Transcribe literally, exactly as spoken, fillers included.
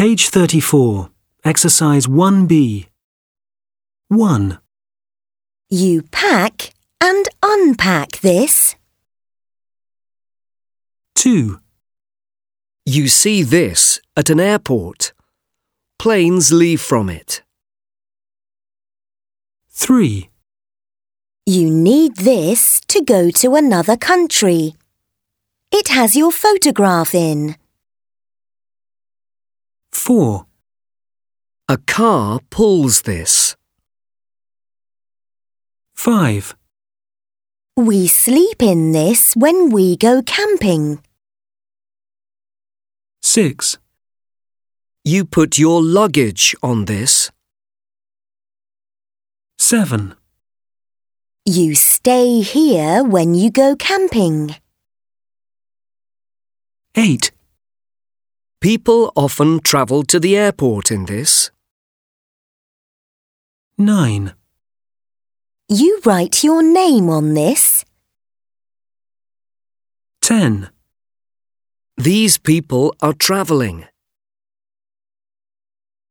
Page thirty-four. Exercise one B. one. You pack and unpack this. two. You see this at an airport. Planes leave from it. three. You need this to go to another country. It has your photograph in. four. A car pulls this. five. We sleep in this when we go camping. six. You put your luggage on this. seven. You stay here when you go camping. eight. People often travel to the airport in this. nine. You write your name on this. ten. These people are traveling.